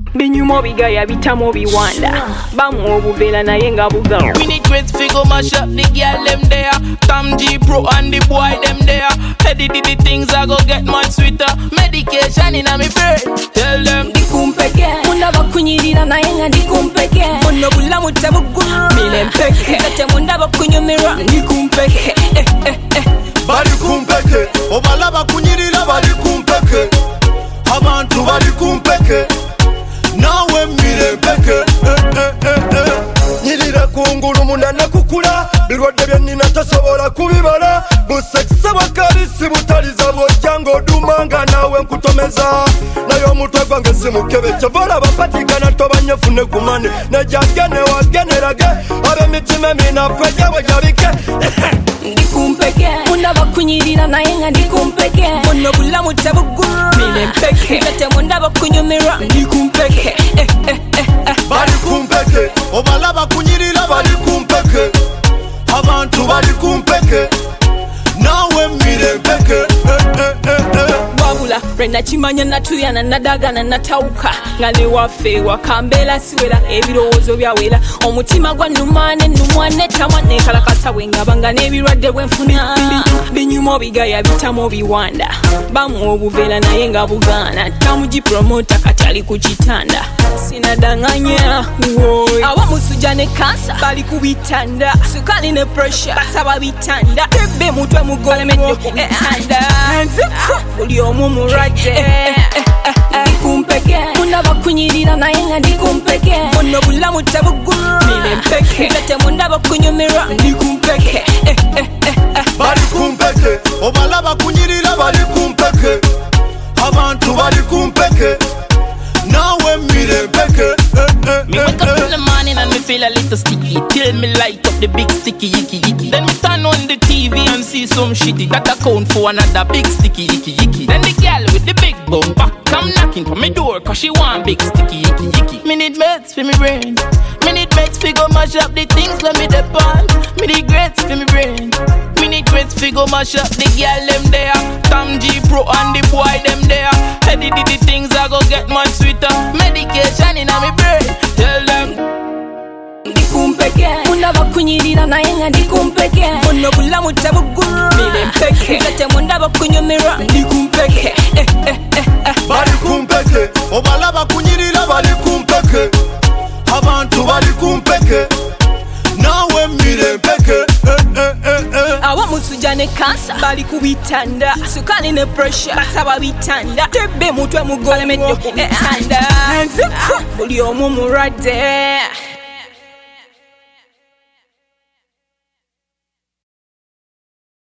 Binyumo bigaya bitamo biwanda bamu obuvela naye nga bugamu. Minute great figure mash up the girl them there. Tom G Pro and the boy them there. Heady the things I go get much sweeter. Medication in a me brain. Tell them dikumpeke munda bakunyirira naye nga dikumpeke ono bulamu tabugulu milempeke ate munda bakunyumira dikumpeke bali kumpeke obala bakunyirira bali kumpeke abantu bali kumpeke nawe mirempeke nyirira kungulu munda nakukula birwadde byenina tasobola kubibala busekisa bwakalisi butaliza bwojjanga odumanga nawe nkutomeza naye omutwe gwange simukebe kyobola bapatikana tobanyefune kumane nejagene wagenerage ab'emitima eminaffe gyabwe gyabike dikumpeke munda bakunyirira naye nga dikumpeke ono bulamu tabugulu milempeke ate munda bakunyumira dikumpeke bali kumpeke obala bakunyirira bali kumpeke abantu bali kumpeke nawe mirempeke wabula renda kimanya natuyana nadagana natawuka nga ne waffe wakambera siwera ebirowoozo byawera omutima gwa numane numwane tamwa nekalakasa bwengabanga n'ebirwadde bwenfuna binyumo bigaya bitamo biwanda bamu obuvera naye nga bugaana tamugipromota kati ali ku kitanda sinadanganya awamusuja ne kansa bali ku bitanda sukali ne pressure basaba bitanda tebe mutwe mugolemedde ku bitanda buli omu mulwadde dikumpeke munda bakunyirira naye nga dikumpeke ono bulamu tabugulu milempeke ate munda bakunyumira dikumpeke bali kumpeke obala bakunyirira bali kumpeke abantu bali kumpeke nawe mirempeke. Me wake up in the morning and me feel a little sticky. Till me light up the big sticky yicky yicky. Then me turn on the TV and see some shitty that account for another big sticky yicky yicky. Then the girl with the big bumper come knocking on my door cause she want big sticky yicky yicky. Me need meds for me brain. Me need meds for go mash up the things let me depend. Me need grades for me brain. Me need grades for go mash up the girl them there. Tom G Pro and the boy them there. Heady the things I go get much sweeter. Medication in a me brain. Tell them dikumpeke munda bakunyirira naye nga dikumpeke ono bulamu tabugulu milempeke ate munda bakunyumira dikumpeke bali kumpeke obala bakunyirira bali kumpeke abantu bali kumpeke nawe mirempeke awamusuja ne kansa bali ku bitanda sukali ne pressure basaba bitanda tebe mutwe mugolemedde ku bitanda buli omu mulwadde